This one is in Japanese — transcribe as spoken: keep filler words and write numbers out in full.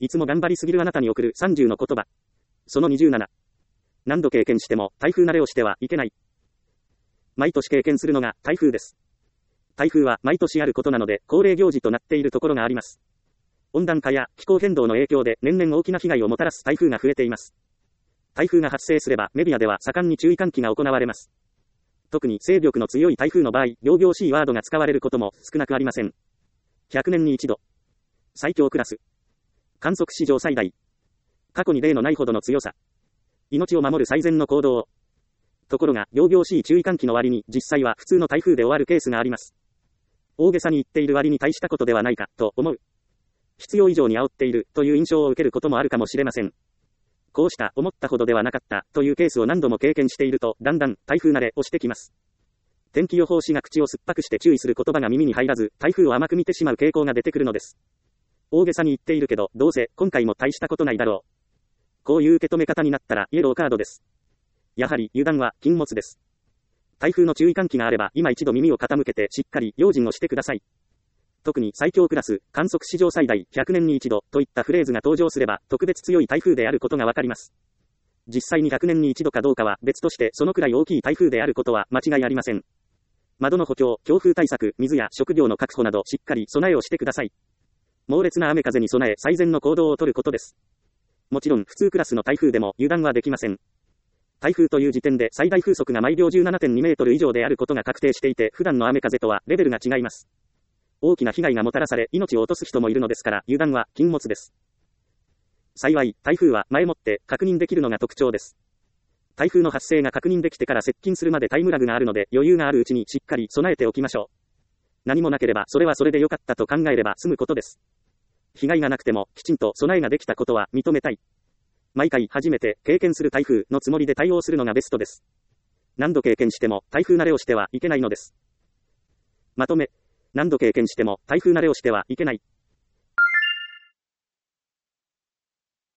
いつも頑張りすぎるあなたに送るさんじゅうの言葉。そのにじゅうなな。何度経験しても台風慣れをしてはいけない。毎年経験するのが台風です。台風は毎年あることなので恒例行事となっているところがあります。温暖化や気候変動の影響で年々大きな被害をもたらす台風が増えています。台風が発生すればメディアでは盛んに注意喚起が行われます。特に勢力の強い台風の場合、仰々しいワードが使われることも少なくありません。ひゃくねんに一度。最強クラス。観測史上最大。過去に例のないほどの強さ。命を守る最善の行動を。ところが、仰々しい注意喚起の割に、実際は普通の台風で終わるケースがあります。大げさに言っている割に大したことではないか、と思う。必要以上に煽っている、という印象を受けることもあるかもしれません。こうした思ったほどではなかった、というケースを何度も経験していると、だんだん台風慣れをしてきます。天気予報士が口を酸っぱくして注意する言葉が耳に入らず、台風を甘く見てしまう傾向が出てくるのです。大げさに言っているけど、どうせ今回も大したことないだろう。こういう受け止め方になったらイエローカードです。やはり油断は禁物です。台風の注意喚起があれば、今一度耳を傾けてしっかり用心をしてください。特に最強クラス、観測史上最大、ひゃくねんに一度といったフレーズが登場すれば、特別強い台風であることがわかります。実際にひゃくねんに一度かどうかは別として、そのくらい大きい台風であることは間違いありません。窓の補強、強風対策、水や食料の確保などしっかり備えをしてください。猛烈な雨風に備え最善の行動をとることです。もちろん普通クラスの台風でも油断はできません。台風という時点で最大風速が毎秒 じゅうななてんに メートル以上であることが確定していて、普段の雨風とはレベルが違います。大きな被害がもたらされ命を落とす人もいるのですから油断は禁物です。幸い、台風は前もって確認できるのが特徴です。台風の発生が確認できてから接近するまでタイムラグがあるので余裕があるうちにしっかり備えておきましょう。何もなければそれはそれで良かったと考えれば済むことです。被害がなくてもきちんと備えができたことは認めたい。毎回初めて経験する台風のつもりで対応するのがベストです。何度経験しても台風慣れをしてはいけないのです。まとめ。何度経験しても台風慣れをしてはいけない。